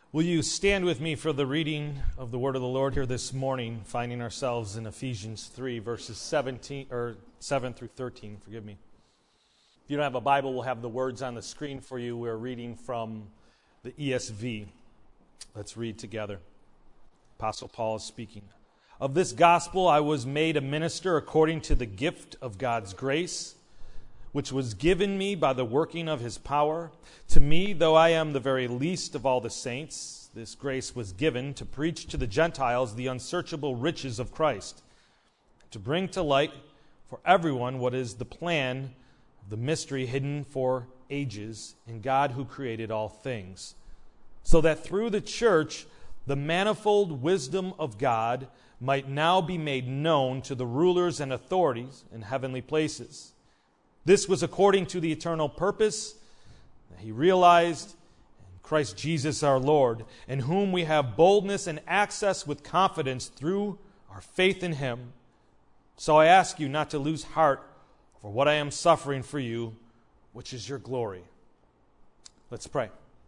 Will you stand with me for the reading of the word of the Lord here this morning, finding ourselves in Ephesians 3, verses 7 through 13, forgive me. If you don't have a Bible, we'll have the words on the screen for you. We're reading from the ESV. Let's read together. Apostle Paul is speaking. Of this gospel I was made a minister according to the gift of God's grace, which was given me by the working of his power. To me, though I am the very least of all the saints, this grace was given to preach to the Gentiles the unsearchable riches of Christ, to bring to light for everyone what is the plan of the mystery hidden for ages in God who created all things, so that through the church the manifold wisdom of God might now be made known to the rulers and authorities in heavenly places. This was according to the eternal purpose that he realized in Christ Jesus our Lord, in whom we have boldness and access with confidence through our faith in him. So I ask you not to lose heart for what I am suffering for you, which is your glory. Let's pray.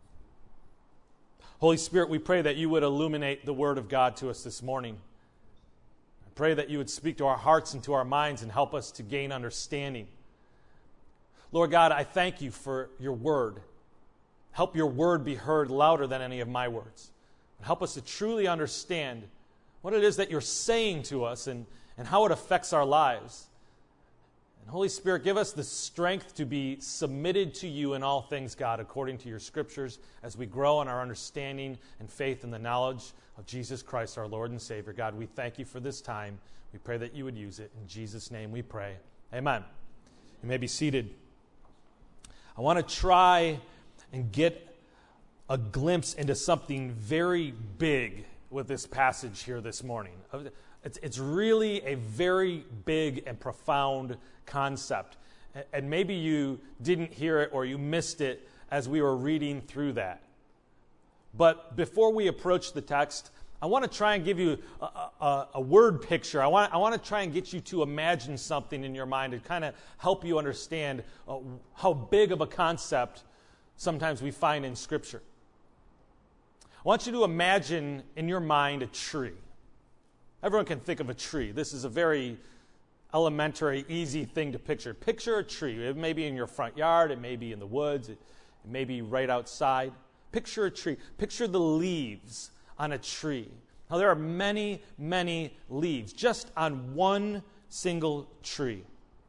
Holy Spirit, we pray that you would illuminate the word of God to us this morning. I pray that you would speak to our hearts and to our minds and help us to gain understanding. Lord God, I thank you for your word. Help your word be heard louder than any of my words. Help us to truly understand what it is that you're saying to us and how it affects our lives. And Holy Spirit, give us the strength to be submitted to you in all things, God, according to your scriptures, as we grow in our understanding and faith in the knowledge of Jesus Christ, our Lord and Savior. God, we thank you for this time. We pray that you would use it. In Jesus' name we pray. Amen. You may be seated. I want to try and get a glimpse into something very big with this passage here this morning. It's really a very big and profound concept. And maybe you didn't hear it or you missed it as we were reading through that. But before we approach the text, I want to try and give you a word picture. I want to try and get you to imagine something in your mind to kind of help you understand how big of a concept sometimes we find in Scripture. I want you to imagine in your mind a tree. Everyone can think of a tree. This is a very elementary, easy thing to picture. Picture a tree. It may be in your front yard. It may be in the woods. It may be right outside. Picture a tree. Picture the leaves on a tree. Now, there are many, many leaves just on one single tree.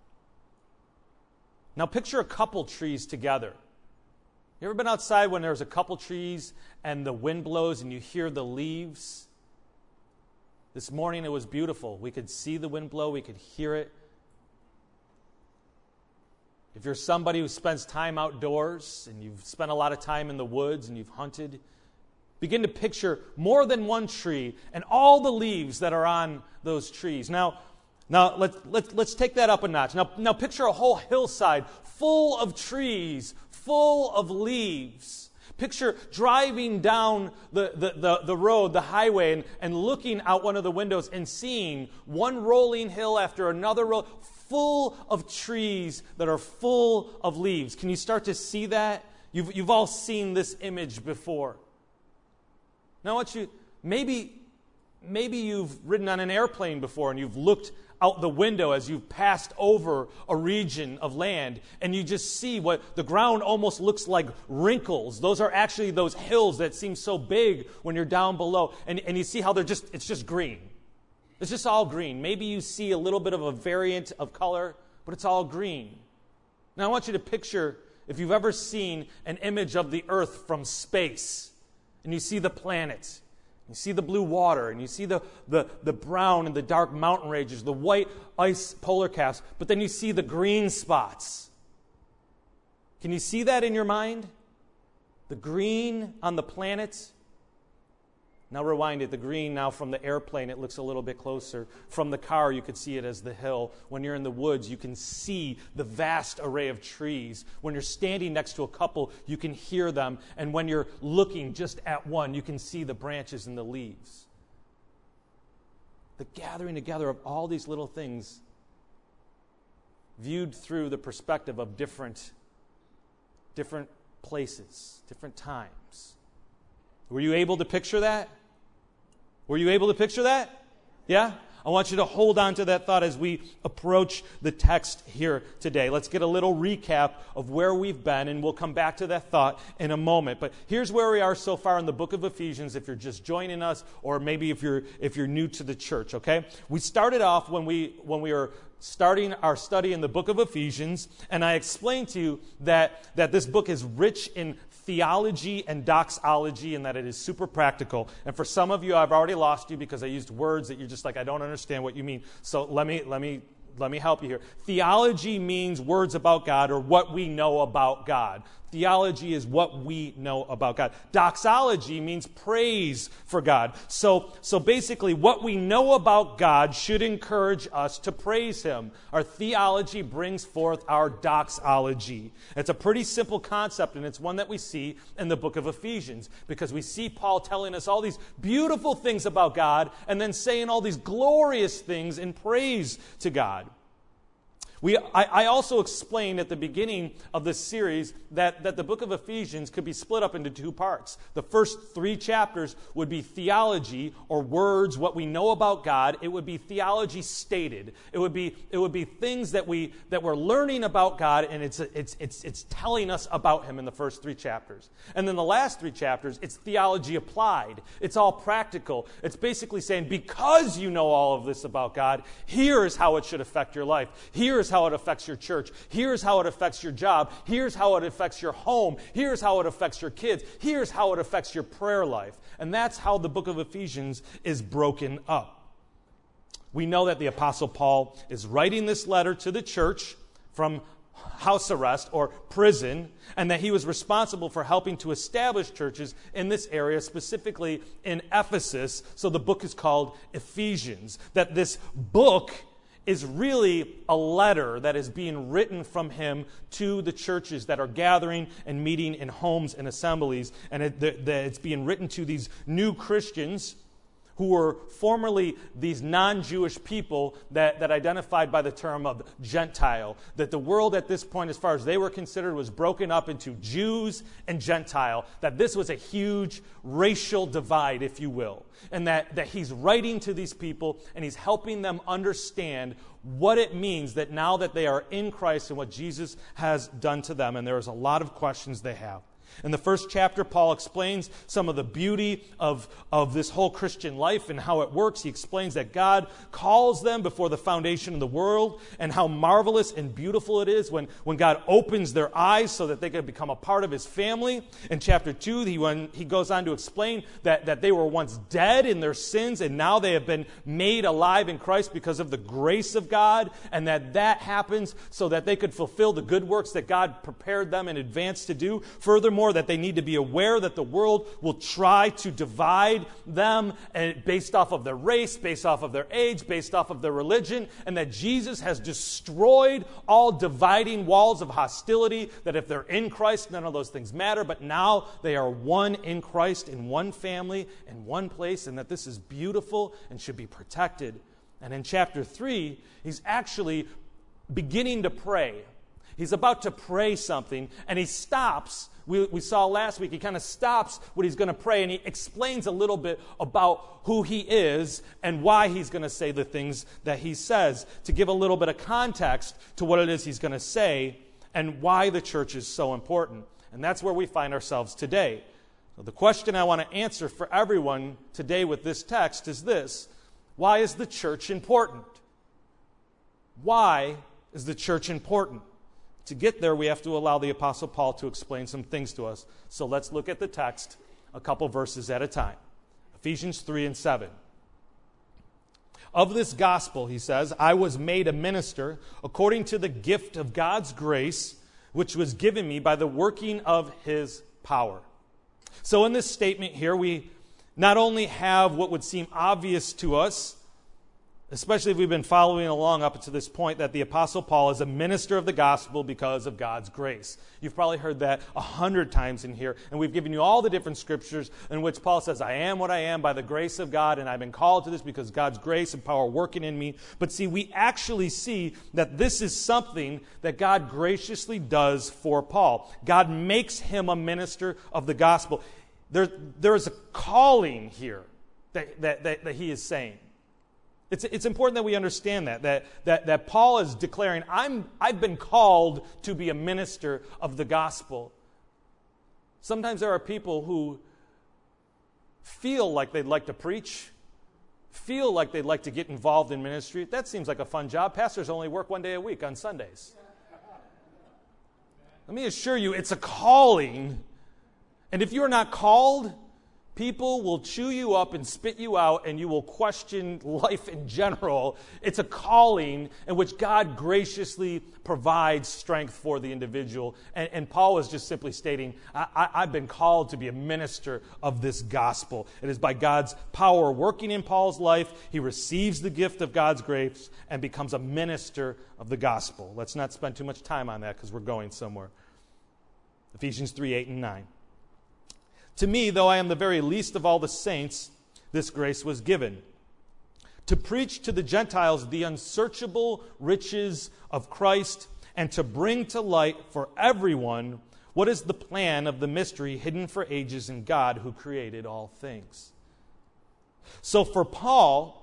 Now, picture a couple trees together. You ever been outside when there's a couple trees and the wind blows and you hear the leaves? This morning it was beautiful. We could see the wind blow. We could hear it. If you're somebody who spends time outdoors and you've spent a lot of time in the woods and you've hunted, begin to picture more than one tree and all the leaves that are on those trees. Now let's take that up a notch. Now picture a whole hillside full of trees, full of leaves. Picture driving down the road, the highway, and looking out one of the windows and seeing one rolling hill after another road full of trees that are full of leaves. Can you start to see that? You've all seen this image before. Now, I want you, maybe you've ridden on an airplane before and you've looked out the window as you've passed over a region of land and you just see what the ground almost looks like wrinkles. Those are actually those hills that seem so big when you're down below. And you see how it's just green. It's just all green. Maybe you see a little bit of a variant of color, but it's all green. Now, I want you to picture if you've ever seen an image of the earth from space. And you see the planets, you see the blue water, and you see the brown and the dark mountain ranges, the white ice polar caps, but then you see the green spots. Can you see that in your mind? The green on the planets? Now rewind it. The green now from the airplane, it looks a little bit closer. From the car, you could see it as the hill. When you're in the woods, you can see the vast array of trees. When you're standing next to a couple, you can hear them. And when you're looking just at one, you can see the branches and the leaves. The gathering together of all these little things viewed through the perspective of different places, different times. Were you able to picture that? Were you able to picture that? Yeah? I want you to hold on to that thought as we approach the text here today. Let's get a little recap of where we've been, and we'll come back to that thought in a moment. But here's where we are so far in the book of Ephesians, if you're just joining us, or maybe if you're new to the church, okay? We started off when we were starting our study in the book of Ephesians, and I explained to you that this book is rich in theology and doxology, and that it is super practical. And for some of you, I've already lost you because I used words that you're just like, I don't understand what you mean. So let me help you here. Theology means words about God, or what we know about God. Theology is what we know about God. Doxology means praise for God. So basically, what we know about God should encourage us to praise Him. Our theology brings forth our doxology. It's a pretty simple concept, and it's one that we see in the book of Ephesians, because we see Paul telling us all these beautiful things about God, and then saying all these glorious things in praise to God. I also explained at the beginning of this series that the book of Ephesians could be split up into two parts. The first 3 chapters would be theology, or words, what we know about God. It would be theology stated. It would be things that we're learning about God, and it's telling us about Him in the first 3 chapters. And then the last 3 chapters, it's theology applied. It's all practical. It's basically saying, because you know all of this about God, here is how it should affect your life. Here is how it affects your church. Here's how it affects your job. Here's how it affects your home. Here's how it affects your kids. Here's how it affects your prayer life. And that's how the book of Ephesians is broken up. We know that the Apostle Paul is writing this letter to the church from house arrest or prison, and that he was responsible for helping to establish churches in this area, specifically in Ephesus. So the book is called Ephesians. That this book is really a letter that is being written from him to the churches that are gathering and meeting in homes and assemblies. And it's being written to these new Christians who were formerly these non-Jewish people that identified by the term of Gentile. That the world at this point, as far as they were considered, was broken up into Jews and Gentile. That this was a huge racial divide, if you will. And that he's writing to these people, and he's helping them understand what it means that now that they are in Christ and what Jesus has done to them. And there's a lot of questions they have. In the first chapter, Paul explains some of the beauty of this whole Christian life and how it works. He explains that God calls them before the foundation of the world, and how marvelous and beautiful it is when God opens their eyes so that they can become a part of His family. In chapter 2, he goes on to explain that they were once dead in their sins, and now they have been made alive in Christ because of the grace of God, and that happens so that they could fulfill the good works that God prepared them in advance to do. Furthermore, that they need to be aware that the world will try to divide them based off of their race, based off of their age, based off of their religion, and that Jesus has destroyed all dividing walls of hostility, that if they're in Christ, none of those things matter, but now they are one in Christ, in one family, in one place, and that this is beautiful and should be protected. And in chapter 3, he's actually beginning to pray. He's about to pray something, and he stops. We saw last week, he kind of stops what he's going to pray, and he explains a little bit about who he is and why he's going to say the things that he says, to give a little bit of context to what it is he's going to say and why the church is so important. And that's where we find ourselves today. So the question I want to answer for everyone today with this text is this: why is the church important? Why is the church important? To get there, we have to allow the Apostle Paul to explain some things to us. So let's look at the text a couple verses at a time. Ephesians 3 and 7. Of this gospel, he says, I was made a minister according to the gift of God's grace, which was given me by the working of His power. So in this statement here, we not only have what would seem obvious to us, especially if we've been following along up to this point, that the Apostle Paul is a minister of the gospel because of God's grace. You've probably heard that 100 times in here, and we've given you all the different scriptures in which Paul says, I am what I am by the grace of God, and I've been called to this because God's grace and power working in me. But see, we actually see that this is something that God graciously does for Paul. God makes him a minister of the gospel. there is a calling here that he is saying. It's important that we understand that Paul is declaring, I've been called to be a minister of the gospel. Sometimes there are people who feel like they'd like to preach, feel like they'd like to get involved in ministry. That seems like a fun job. Pastors only work one day a week on Sundays. Let me assure you, it's a calling. And if you're not called, people will chew you up and spit you out, and you will question life in general. It's a calling in which God graciously provides strength for the individual. And Paul is just simply stating, I've been called to be a minister of this gospel. It is by God's power working in Paul's life, he receives the gift of God's grace and becomes a minister of the gospel. Let's not spend too much time on that because we're going somewhere. Ephesians 3:8-9. To me, though I am the very least of all the saints, this grace was given, to preach to the Gentiles the unsearchable riches of Christ, and to bring to light for everyone what is the plan of the mystery hidden for ages in God who created all things. So for Paul,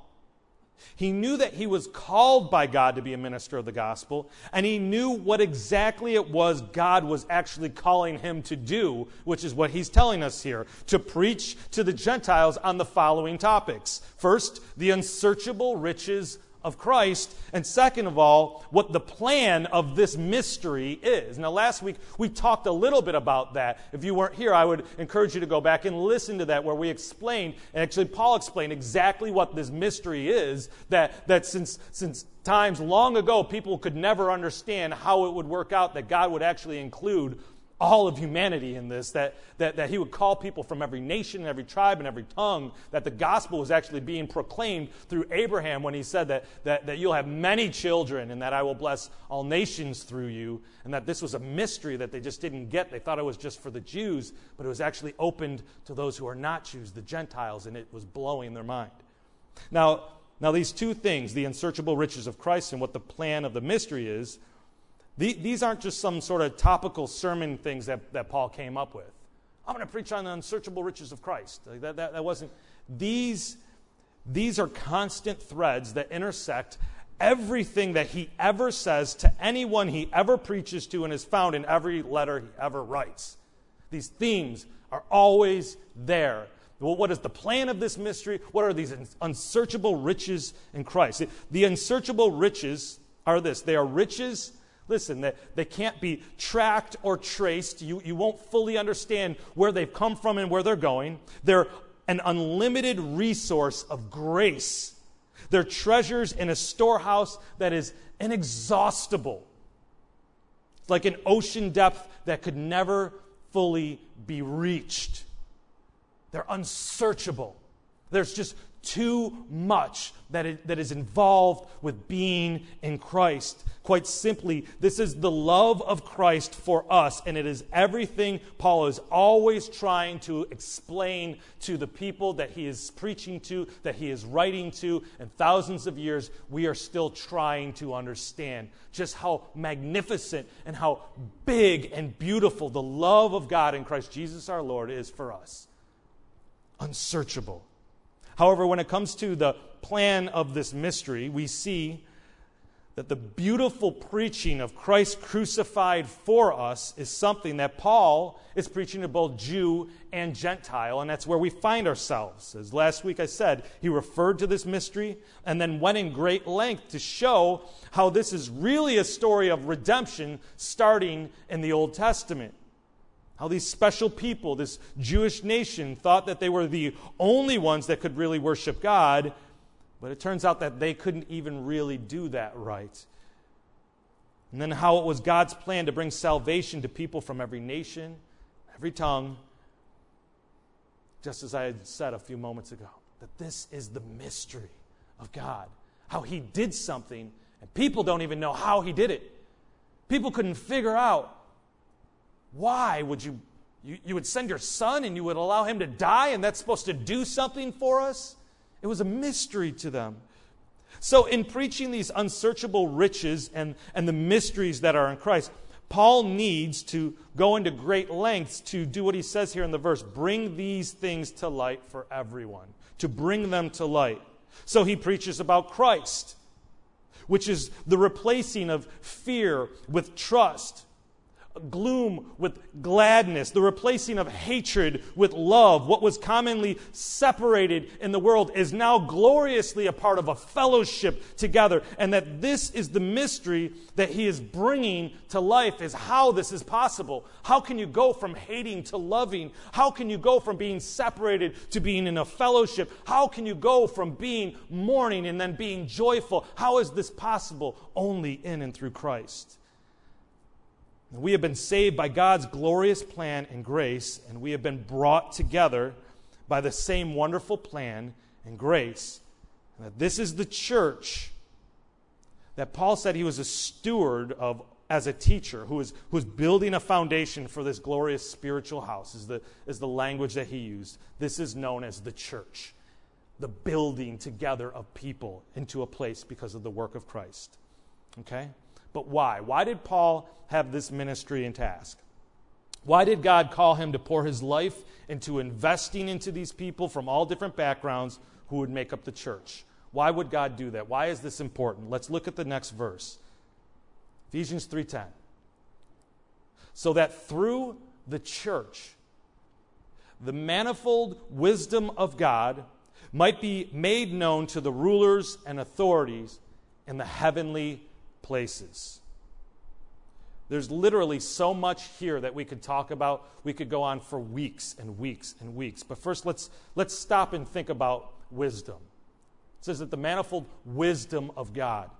he knew that he was called by God to be a minister of the gospel, and he knew what exactly it was God was actually calling him to do, which is what he's telling us here, to preach to the Gentiles on the following topics. First, the unsearchable riches of Christ, and second of all, what the plan of this mystery is. Now, last week, we talked a little bit about that. If you weren't here, I would encourage you to go back and listen to that, where we explained, and actually Paul explained exactly what this mystery is, that since times long ago, people could never understand how it would work out, that God would actually include all of humanity in this, that he would call people from every nation, every tribe, and every tongue, that the gospel was actually being proclaimed through Abraham when he said that you'll have many children and that I will bless all nations through you, and that this was a mystery that they just didn't get. They thought it was just for the Jews, but it was actually opened to those who are not Jews, the Gentiles, and it was blowing their mind. Now these two things, the unsearchable riches of Christ and what the plan of the mystery is, these aren't just some sort of topical sermon things that Paul came up with. I'm going to preach on the unsearchable riches of Christ. That wasn't. These are constant threads that intersect everything that he ever says to anyone he ever preaches to, and is found in every letter he ever writes. These themes are always there. Well, what is the plan of this mystery? What are these unsearchable riches in Christ? The unsearchable riches are this. They are riches. Listen, they can't be tracked or traced. You won't fully understand where they've come from and where they're going. They're an unlimited resource of grace. They're treasures in a storehouse that is inexhaustible. It's like an ocean depth that could never fully be reached. They're unsearchable. There's just too much that is involved with being in Christ. Quite simply, this is the love of Christ for us, and it is everything Paul is always trying to explain to the people that he is preaching to, that he is writing to, and thousands of years we are still trying to understand just how magnificent and how big and beautiful the love of God in Christ Jesus our Lord is for us. Unsearchable. However, when it comes to the plan of this mystery, we see that the beautiful preaching of Christ crucified for us is something that Paul is preaching to both Jew and Gentile, and that's where we find ourselves. As last week I said, he referred to this mystery and then went in great length to show how this is really a story of redemption starting in the Old Testament. How these special people, this Jewish nation, thought that they were the only ones that could really worship God, but it turns out that they couldn't even really do that right. And then how it was God's plan to bring salvation to people from every nation, every tongue, just as I had said a few moments ago, that this is the mystery of God. How he did something, and people don't even know how he did it. People couldn't figure out, why would you would send your son and you would allow him to die, and that's supposed to do something for us? It was a mystery to them. So in preaching these unsearchable riches and the mysteries that are in Christ, Paul needs to go into great lengths to do what he says here in the verse. Bring these things to light for everyone. To bring them to light. So he preaches about Christ, which is the replacing of fear with trust, gloom with gladness, the replacing of hatred with love. What was commonly separated in the world is now gloriously a part of a fellowship together. And that this is the mystery that he is bringing to life, is how this is possible. How can you go from hating to loving? How can you go from being separated to being in a fellowship? How can you go from being mourning and then being joyful? How is this possible? Only in and through Christ. We have been saved by God's glorious plan and grace, and we have been brought together by the same wonderful plan and grace. And that this is the church that Paul said he was a steward of as a teacher, who was building a foundation for this glorious spiritual house, is the language that he used. This is known as the church, the building together of people into a place because of the work of Christ. Okay? But why? Why did Paul have this ministry and task? Why did God call him to pour his life into investing into these people from all different backgrounds who would make up the church? Why would God do that? Why is this important? Let's look at the next verse. Ephesians 3:10. So that through the church, the manifold wisdom of God might be made known to the rulers and authorities in the heavenly places. There's literally so much here that we could talk about. We could go on for weeks and weeks and weeks. But first, let's stop and think about wisdom. It says that the manifold wisdom of God.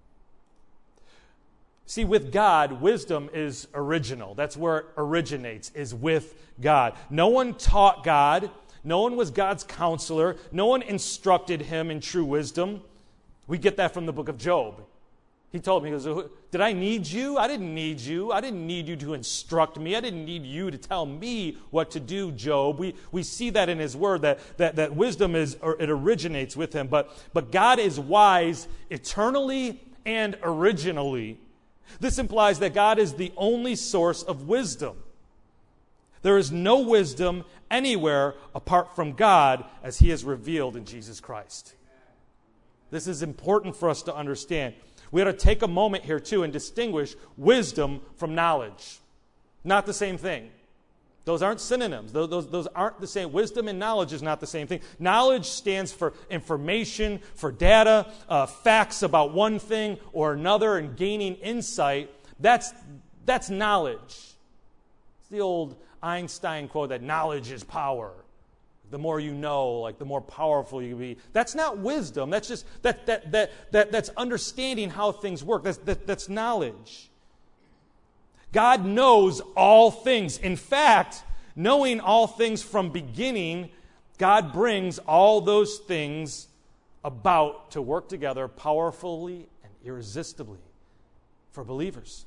See, with God, wisdom is original. That's where it originates, is with God. No one taught God. No one was God's counselor. No one instructed him in true wisdom. We get that from the book of Job. He told me, he goes, did I need you? I didn't need you. I didn't need you to instruct me. I didn't need you to tell me what to do, Job. We see that in his word, that wisdom it originates with him. But God is wise eternally and originally. This implies that God is the only source of wisdom. There is no wisdom anywhere apart from God as he is revealed in Jesus Christ. This is important for us to understand. We ought to take a moment here, too, and distinguish wisdom from knowledge. Not the same thing. Those aren't synonyms. Those aren't the same. Wisdom and knowledge is not the same thing. Knowledge stands for information, for data, facts about one thing or another, and gaining insight. That's knowledge. It's the old Einstein quote that knowledge is power. The more you know, like the more powerful you be. That's not wisdom. That's just that's understanding how things work. That's knowledge. God knows all things. In fact, knowing all things from beginning, God brings all those things about to work together powerfully and irresistibly for believers.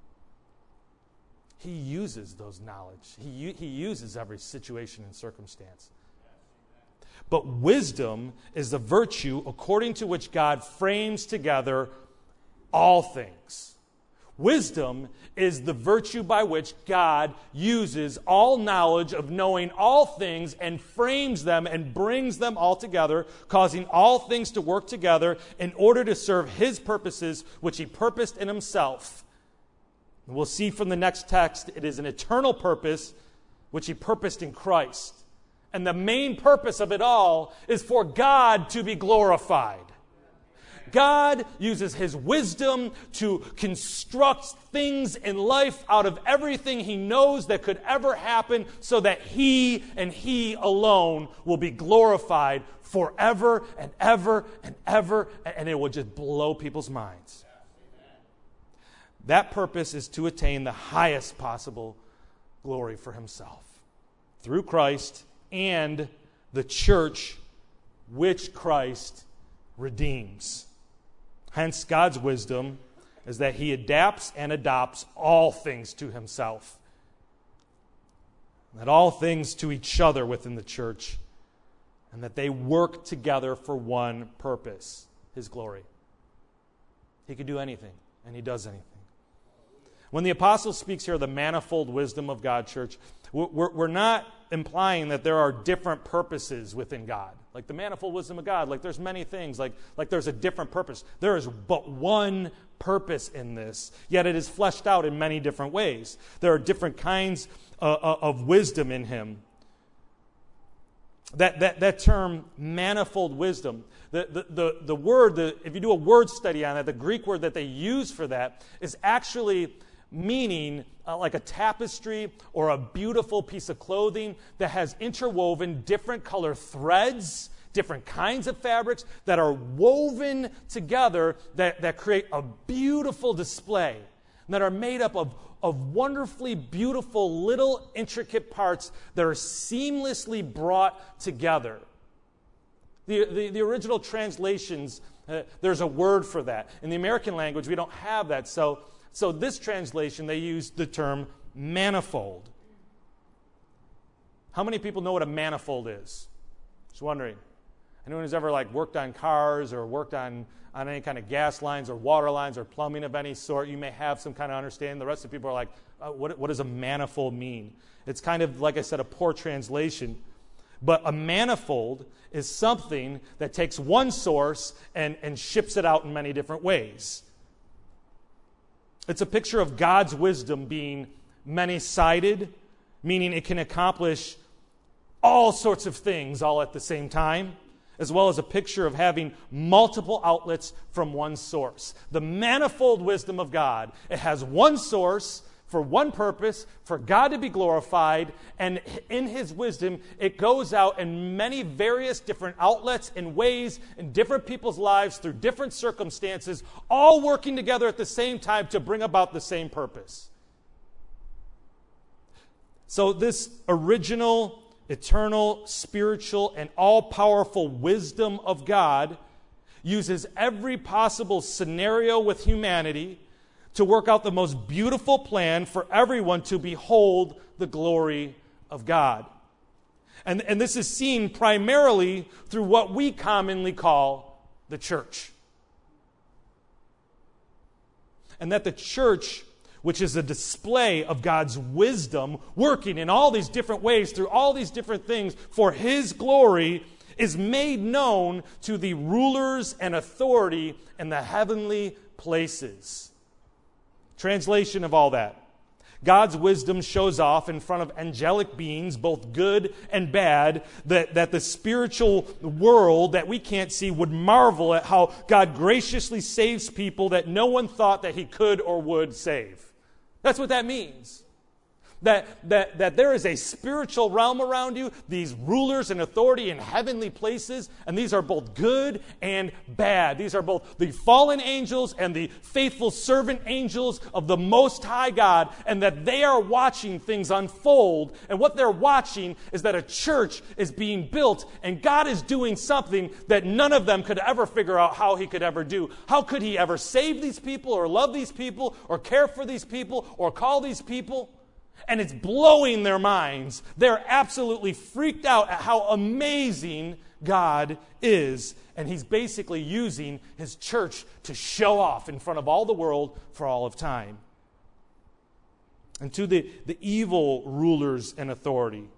He uses those knowledge. He uses every situation and circumstance. But wisdom is the virtue according to which God frames together all things. Wisdom is the virtue by which God uses all knowledge of knowing all things and frames them and brings them all together, causing all things to work together in order to serve his purposes, which he purposed in himself. And we'll see from the next text, it is an eternal purpose which he purposed in Christ. And the main purpose of it all is for God to be glorified. God uses his wisdom to construct things in life out of everything he knows that could ever happen so that he and he alone will be glorified forever and ever and ever, and it will just blow people's minds. That purpose is to attain the highest possible glory for himself through Christ and the church which Christ redeems. Hence, God's wisdom is that he adapts and adopts all things to himself, that all things to each other within the church, and that they work together for one purpose, his glory. He can do anything, and he does anything. When the apostle speaks here of the manifold wisdom of God, church, we're not implying that there are different purposes within God. Like the manifold wisdom of God, like there's many things, like there's a different purpose. There is but one purpose in this, yet it is fleshed out in many different ways. There are different kinds of wisdom in him. That term, manifold wisdom, the word, if you do a word study on that, the Greek word that they use for that is actually meaning like a tapestry or a beautiful piece of clothing that has interwoven different color threads, different kinds of fabrics that are woven together that create a beautiful display, and that are made up of wonderfully beautiful little intricate parts that are seamlessly brought together. The original translations, there's a word for that. In the American language, we don't have that. So this translation, they use the term manifold. How many people know what a manifold is? Just wondering. Anyone who's ever worked on cars or worked on any kind of gas lines or water lines or plumbing of any sort, you may have some kind of understanding. The rest of the people are like, what does a manifold mean? It's kind of, like I said, a poor translation. But a manifold is something that takes one source and ships it out in many different ways. It's a picture of God's wisdom being many-sided, meaning it can accomplish all sorts of things all at the same time, as well as a picture of having multiple outlets from one source. The manifold wisdom of God, it has one source for one purpose, for God to be glorified, and in his wisdom, it goes out in many various different outlets and ways in different people's lives through different circumstances, all working together at the same time to bring about the same purpose. So this original, eternal, spiritual, and all-powerful wisdom of God uses every possible scenario with humanity to work out the most beautiful plan for everyone to behold the glory of God. And this is seen primarily through what we commonly call the church. And that the church, which is a display of God's wisdom, working in all these different ways, through all these different things for his glory, is made known to the rulers and authority in the heavenly places. Translation of all that. God's wisdom shows off in front of angelic beings, both good and bad, that the spiritual world that we can't see would marvel at how God graciously saves people that no one thought that he could or would save. That's what that means. That there is a spiritual realm around you, these rulers and authority in heavenly places, and these are both good and bad. These are both the fallen angels and the faithful servant angels of the Most High God, and that they are watching things unfold, and what they're watching is that a church is being built, and God is doing something that none of them could ever figure out how he could ever do. How could he ever save these people, or love these people, or care for these people, or call these people? And it's blowing their minds. They're absolutely freaked out at how amazing God is. And he's basically using his church to show off in front of all the world for all of time. And to the evil rulers and authority.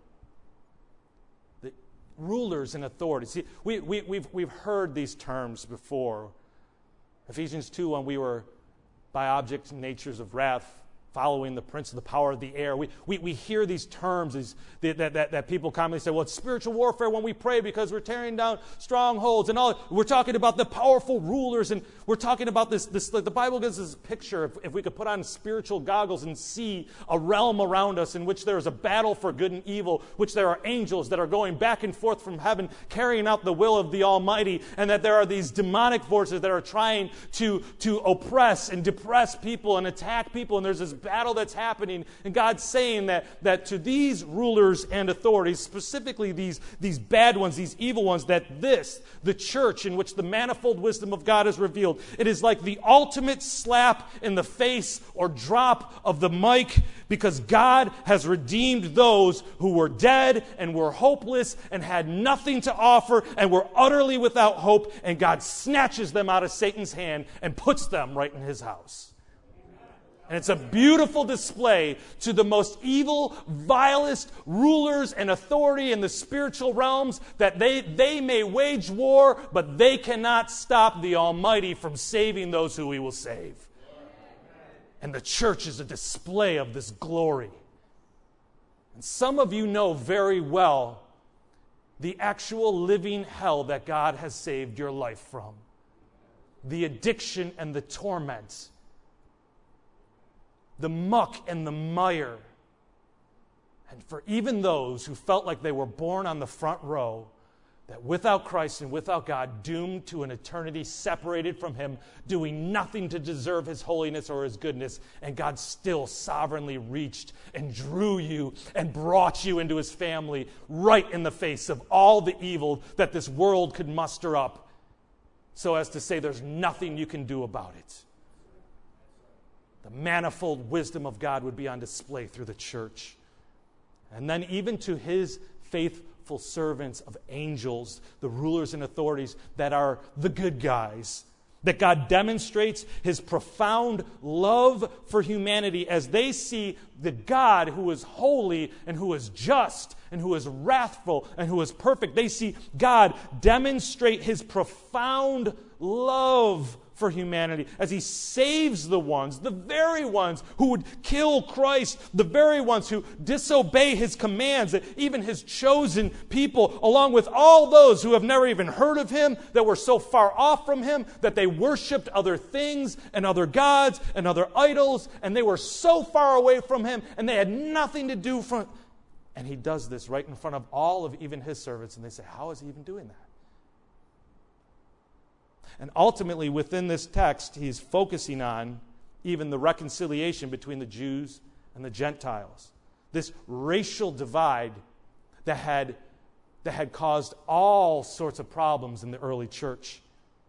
The rulers and authority. See, we've heard these terms before. Ephesians 2, when we were by objects and natures of wrath, following the prince of the power of the air. We hear these terms that people commonly say, well, it's spiritual warfare when we pray because we're tearing down strongholds and all. We're talking about the powerful rulers, and we're talking about this the Bible gives us this picture, if we could put on spiritual goggles and see a realm around us in which there is a battle for good and evil, which there are angels that are going back and forth from heaven, carrying out the will of the Almighty, and that there are these demonic forces that are trying to oppress and depress people and attack people, and there's this battle that's happening, and God's saying that to these rulers and authorities, specifically these bad ones, these evil ones, that the church in which the manifold wisdom of God is revealed, it is like the ultimate slap in the face or drop of the mic, because God has redeemed those who were dead and were hopeless and had nothing to offer and were utterly without hope, and God snatches them out of Satan's hand and puts them right in his house. And it's a beautiful display to the most evil, vilest rulers and authority in the spiritual realms that they may wage war, but they cannot stop the Almighty from saving those who He will save. And the church is a display of this glory. And some of you know very well the actual living hell that God has saved your life from. The addiction and the torment. The muck and the mire. And for even those who felt like they were born on the front row, that without Christ and without God, doomed to an eternity separated from Him, doing nothing to deserve His holiness or His goodness, and God still sovereignly reached and drew you and brought you into His family right in the face of all the evil that this world could muster up, so as to say there's nothing you can do about it. The manifold wisdom of God would be on display through the church. And then even to His faithful servants of angels, the rulers and authorities that are the good guys, that God demonstrates His profound love for humanity as they see the God who is holy and who is just and who is wrathful and who is perfect. They see God demonstrate His profound love for humanity as He saves the very ones who would kill Christ, the very ones who disobey His commands, that even His chosen people, along with all those who have never even heard of Him, that were so far off from Him that they worshipped other things and other gods and other idols, and they were so far away from Him and they had nothing to do from. And He does this right in front of all of even His servants, and they say, how is He even doing that? And ultimately, within this text, He's focusing on even the reconciliation between the Jews and the Gentiles. This racial divide that had caused all sorts of problems in the early church.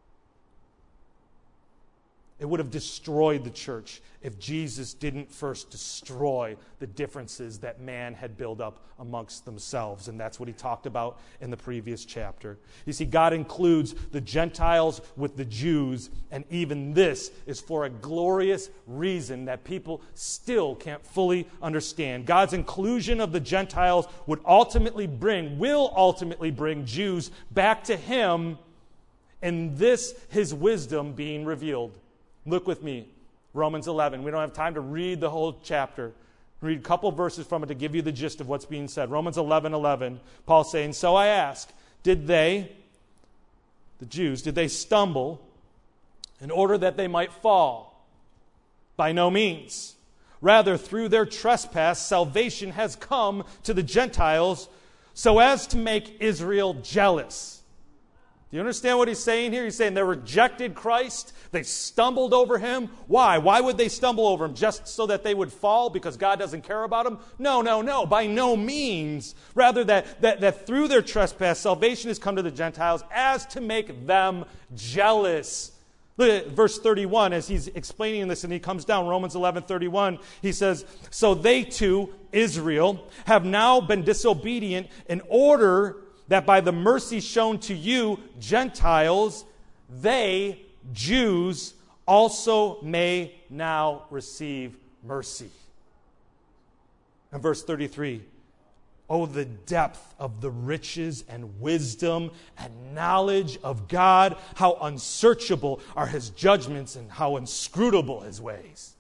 It would have destroyed the church if Jesus didn't first destroy the differences that man had built up amongst themselves. And that's what he talked about in the previous chapter. You see, God includes the Gentiles with the Jews, and even this is for a glorious reason that people still can't fully understand. God's inclusion of the Gentiles will ultimately bring Jews back to Him, and this His wisdom being revealed. Look with me, Romans 11. We don't have time to read the whole chapter. Read a couple verses from it to give you the gist of what's being said. Romans 11:11, Paul's saying, so I ask, did they, the Jews, did they stumble in order that they might fall? By no means. Rather, through their trespass, salvation has come to the Gentiles so as to make Israel jealous. Do you understand what he's saying here? He's saying they rejected Christ. They stumbled over Him. Why? Why would they stumble over Him? Just so that they would fall because God doesn't care about them? No. By no means. Rather, that through their trespass, salvation has come to the Gentiles as to make them jealous. Look at verse 31 as he's explaining this, and he comes down, Romans 11:31. He says, so they too, Israel, have now been disobedient in order that by the mercy shown to you, Gentiles, they, Jews, also may now receive mercy. And verse 33, oh, the depth of the riches and wisdom and knowledge of God, how unsearchable are His judgments and how inscrutable His ways.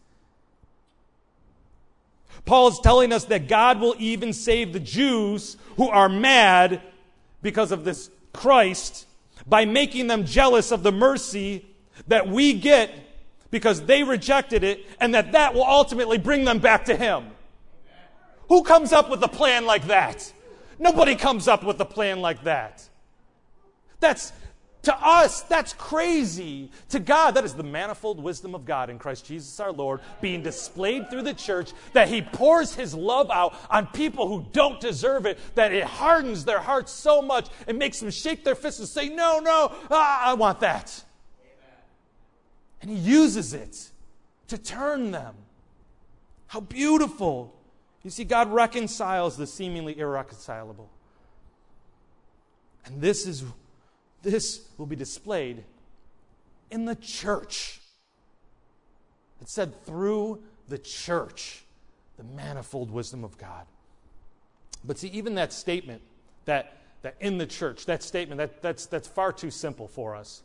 Paul is telling us that God will even save the Jews who are mad because of this Christ, by making them jealous of the mercy that we get because they rejected it, and that will ultimately bring them back to Him. Who comes up with a plan like that? Nobody comes up with a plan like that. To us, that's crazy. To God, that is the manifold wisdom of God in Christ Jesus our Lord being displayed through the church, that He pours His love out on people who don't deserve it, that it hardens their hearts so much, it makes them shake their fists and say, no, I want that. Amen. And He uses it to turn them. How beautiful. You see, God reconciles the seemingly irreconcilable. And this will be displayed in the church. It said through the church, the manifold wisdom of God. But see, even that statement, that in the church, that statement, that's far too simple for us.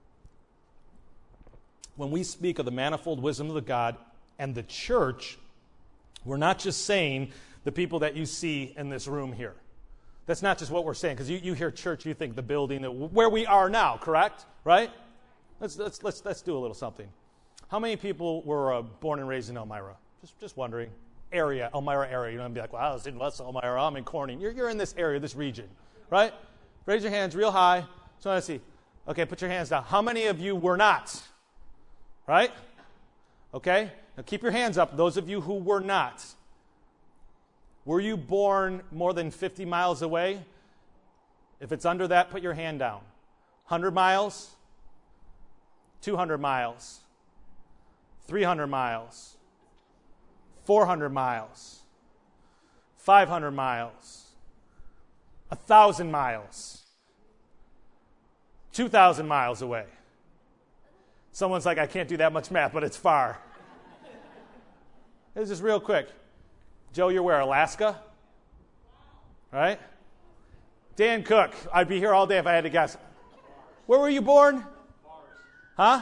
When we speak of the manifold wisdom of the God and the church, we're not just saying the people that you see in this room here. That's not just what we're saying, because you hear church, you think the building, where we are now, correct? Right? Let's do a little something. How many people were born and raised in Elmira? Just wondering. Elmira area. You don't be like, well, I was in West Elmira, I'm in Corning. You're in this area, this region, right? Raise your hands real high. Just want to see. Okay, put your hands down. How many of you were not? Right? Okay? Now keep your hands up, those of you who were not. Were you born more than 50 miles away? If it's under that, put your hand down. 100 miles? 200 miles? 300 miles? 400 miles? 500 miles? 1,000 miles? 2,000 miles away? Someone's like, I can't do that much math, but it's far. This is just real quick. Joe, you're where? Alaska? Right? Dan Cook. I'd be here all day if I had to guess. Where were you born? Huh?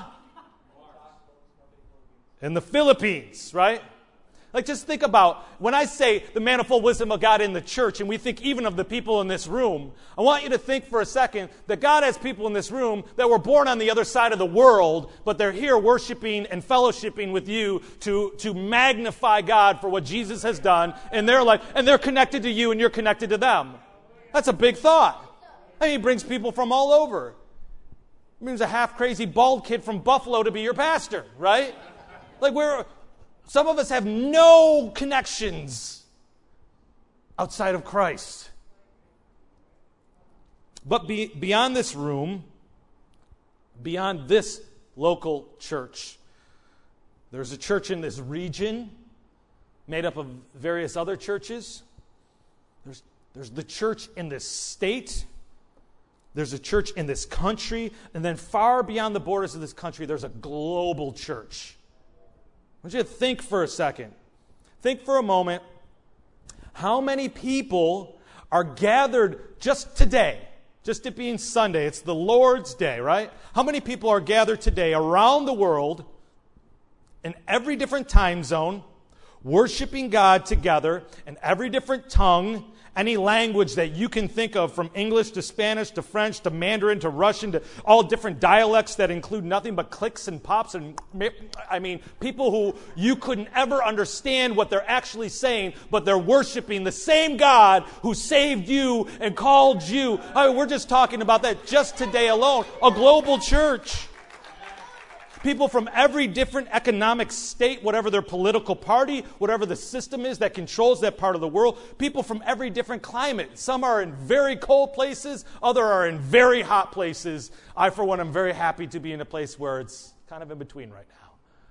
In the Philippines, right? Like, just think about, when I say the manifold wisdom of God in the church, and we think even of the people in this room, I want you to think for a second that God has people in this room that were born on the other side of the world, but they're here worshiping and fellowshipping with you to magnify God for what Jesus has done in their life, and they're connected to you and you're connected to them. That's a big thought. I mean, he brings people from all over. It means a half-crazy bald kid from Buffalo to be your pastor, right? Like, some of us have no connections outside of Christ. But beyond this room, beyond this local church, there's a church in this region made up of various other churches. There's the church in this state. There's a church in this country. And then far beyond the borders of this country, there's a global church. I want you to think for a second. Think for a moment. How many people are gathered just today? Just it being Sunday. It's the Lord's Day, right? How many people are gathered today around the world in every different time zone, worshiping God together in every different tongue, any language that you can think of, from English to Spanish to French to Mandarin to Russian to all different dialects that include nothing but clicks and pops and, I mean, people who you couldn't ever understand what they're actually saying, but they're worshiping the same God who saved you and called you. I mean, we're just talking about that just today alone. A global church. People from every different economic state, whatever their political party, whatever the system is that controls that part of the world. People from every different climate. Some are in very cold places. Others are in very hot places. I, for one, am very happy to be in a place where it's kind of in between right now.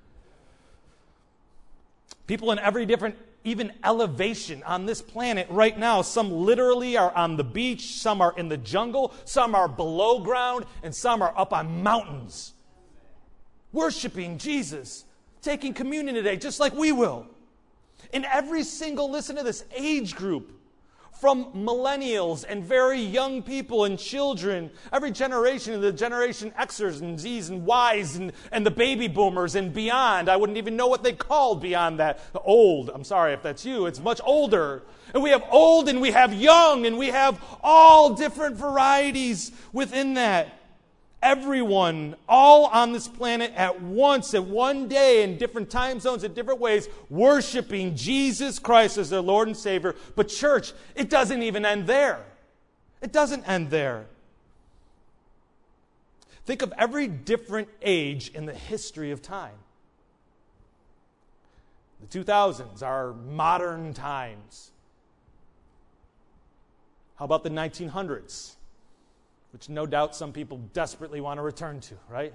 People in every different, even elevation on this planet right now. Some literally are on the beach. Some are in the jungle. Some are below ground. And some are up on mountains. Worshiping Jesus, taking communion today, just like we will. In every single, listen to this, age group, from millennials and very young people and children, every generation, the Generation Xers and Zs and Ys and the baby boomers and beyond. I wouldn't even know what they called beyond that. The old, I'm sorry if that's you, it's much older. And we have old and we have young and we have all different varieties within that. Everyone, all on this planet at once, at one day, in different time zones, in different ways, worshiping Jesus Christ as their Lord and Savior. But church, it doesn't even end there. It doesn't end there. Think of every different age in the history of time. The 2000s are modern times. How about the 1900s? Which no doubt some people desperately want to return to, right?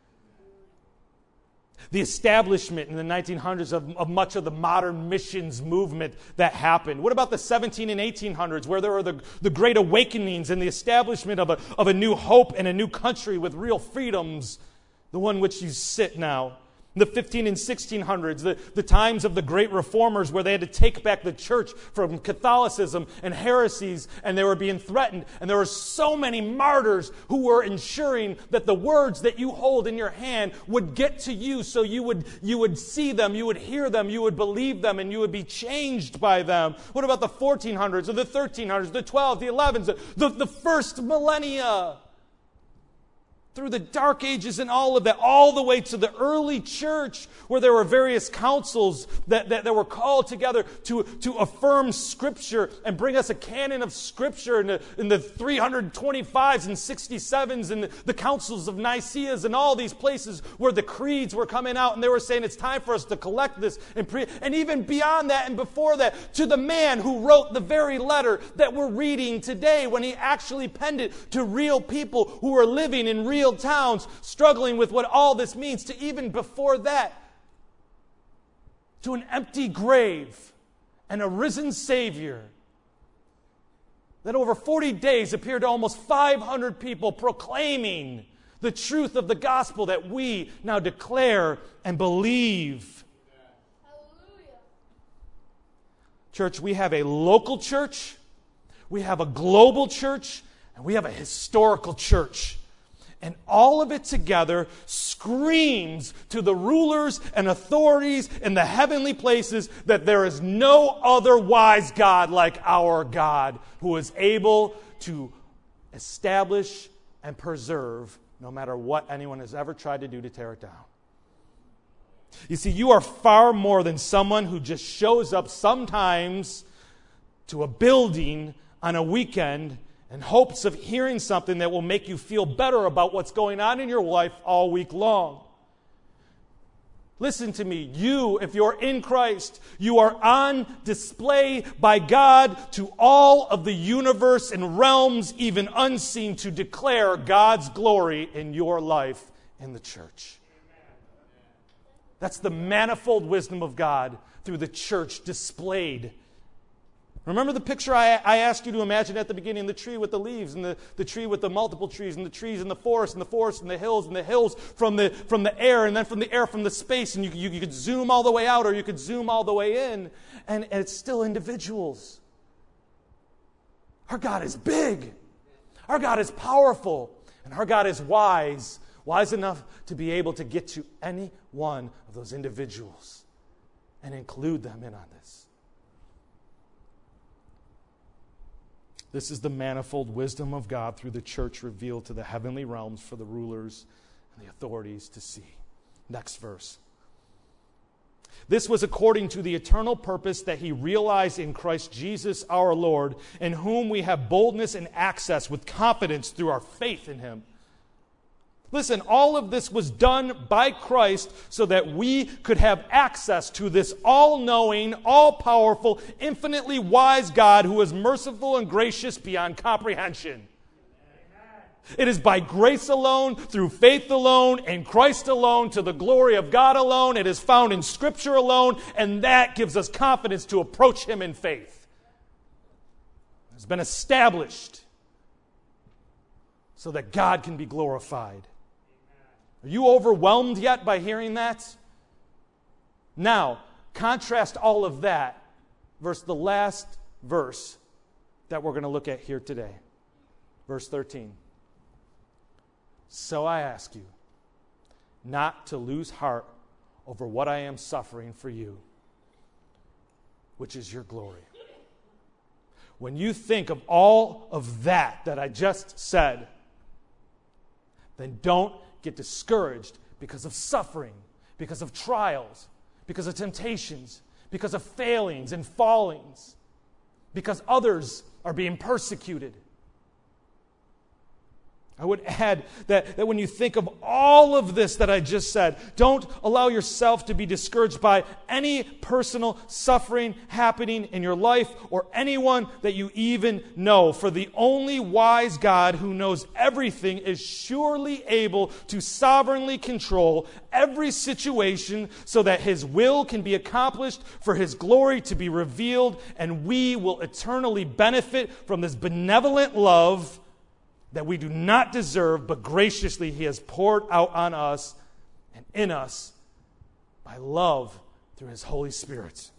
The establishment in the 1900s of much of the modern missions movement that happened. What about the 17 and 1800s, where there were the great awakenings and the establishment of a new hope and a new country with real freedoms, the one which you sit now? the 15 and 1600s, the times of the great reformers where they had to take back the church from Catholicism and heresies, and they were being threatened. And there were so many martyrs who were ensuring that the words that you hold in your hand would get to you, so you would see them, you would hear them, you would believe them, and you would be changed by them. What about the 1400s or the 1300s, the 12s, the 11s, the first millennia? Through the dark ages and all of that, all the way to the early church, where there were various councils that were called together to affirm Scripture and bring us a canon of Scripture in the 325s and 67s and the councils of Nicaea and all these places where the creeds were coming out, and they were saying it's time for us to collect this and even beyond that and before that, to the man who wrote the very letter that we're reading today, when he actually penned it to real people who are living in real towns, struggling with what all this means, to even before that, to an empty grave and a risen Savior that over 40 days appeared to almost 500 people, proclaiming the truth of the gospel that we now declare and believe. Hallelujah. Church, we have a local church, we have a global church, and we have a historical church. And all of it together screams to the rulers and authorities in the heavenly places that there is no other wise God like our God, who is able to establish and preserve no matter what anyone has ever tried to do to tear it down. You see, you are far more than someone who just shows up sometimes to a building on a weekend in hopes of hearing something that will make you feel better about what's going on in your life all week long. Listen to me. You, if you're in Christ, you are on display by God to all of the universe and realms, even unseen, to declare God's glory in your life in the church. That's the manifold wisdom of God through the church displayed. Remember the picture I asked you to imagine at the beginning, the tree with the leaves, and the tree with the multiple trees, and the trees in the forest, and the hills from the air, and then from the air from the space, and you could zoom all the way out, or you could zoom all the way in, and it's still individuals. Our God is big. Our God is powerful. And our God is wise enough to be able to get to any one of those individuals and include them in on this. This is the manifold wisdom of God through the church revealed to the heavenly realms for the rulers and the authorities to see. Next verse. This was according to the eternal purpose that He realized in Christ Jesus our Lord, in whom we have boldness and access with confidence through our faith in Him. Listen, all of this was done by Christ so that we could have access to this all-knowing, all-powerful, infinitely wise God who is merciful and gracious beyond comprehension. It is by grace alone, through faith alone, in Christ alone, to the glory of God alone. It is found in Scripture alone, and that gives us confidence to approach Him in faith. It's been established so that God can be glorified. Are you overwhelmed yet by hearing that? Now, contrast all of that versus the last verse that we're going to look at here today. Verse 13. So I ask you not to lose heart over what I am suffering for you, which is your glory. When you think of all of that I just said, then don't get discouraged because of suffering, because of trials, because of temptations, because of failings and fallings, because others are being persecuted. I would add that when you think of all of this that I just said, don't allow yourself to be discouraged by any personal suffering happening in your life or anyone that you even know. For the only wise God who knows everything is surely able to sovereignly control every situation so that His will can be accomplished, for His glory to be revealed, and we will eternally benefit from this benevolent love that we do not deserve, but graciously He has poured out on us and in us by love through His Holy Spirit.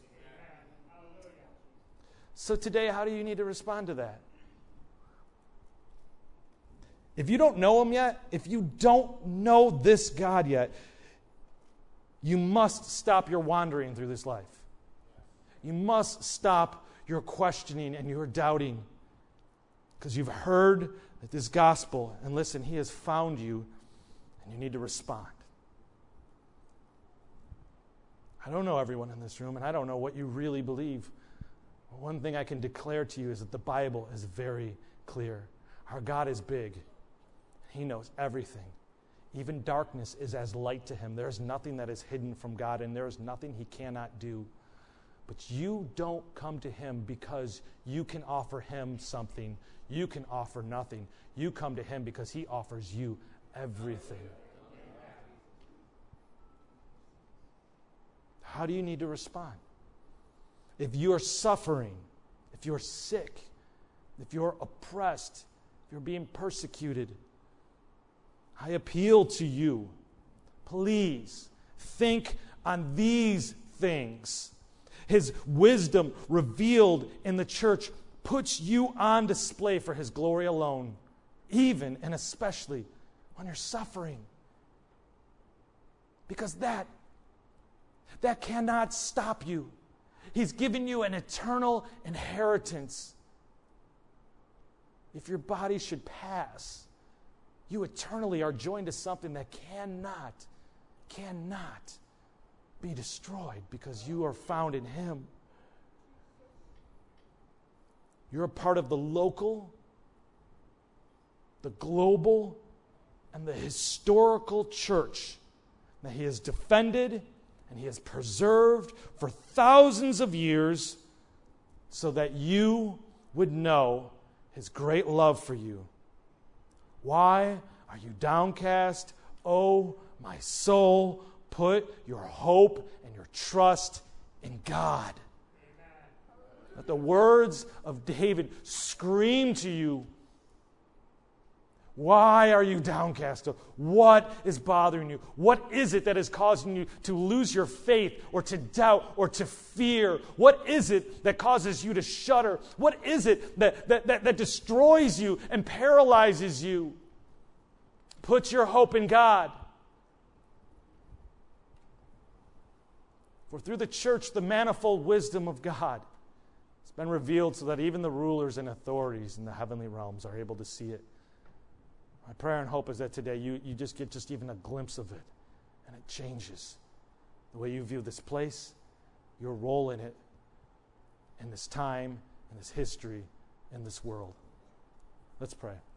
So today, how do you need to respond to that? If you don't know Him yet, if you don't know this God yet, you must stop your wandering through this life. You must stop your questioning and your doubting, because you've heard that this gospel, and listen, He has found you, and you need to respond. I don't know everyone in this room, and I don't know what you really believe. But one thing I can declare to you is that the Bible is very clear. Our God is big. He knows everything. Even darkness is as light to Him. There is nothing that is hidden from God, and there is nothing He cannot do. But you don't come to Him because you can offer Him something. You can offer nothing. You come to Him because He offers you everything. How do you need to respond? If you are suffering, if you're sick, if you're oppressed, if you're being persecuted, I appeal to you, please think on these things. His wisdom revealed in the church puts you on display for His glory alone, even and especially when you're suffering. Because that cannot stop you. He's given you an eternal inheritance. If your body should pass, you eternally are joined to something that cannot be destroyed, because you are found in Him. You're a part of the local, the global, and the historical church that He has defended and He has preserved for thousands of years so that you would know His great love for you. Why are you downcast? Oh, my soul, put your hope and your trust in God. Amen. Let the words of David scream to you. Why are you downcast? What is bothering you? What is it that is causing you to lose your faith or to doubt or to fear? What is it that causes you to shudder? What is it that destroys you and paralyzes you? Put your hope in God. For through the church, the manifold wisdom of God has been revealed so that even the rulers and authorities in the heavenly realms are able to see it. My prayer and hope is that today you just get just even a glimpse of it, and it changes the way you view this place, your role in it, in this time, in this history, in this world. Let's pray.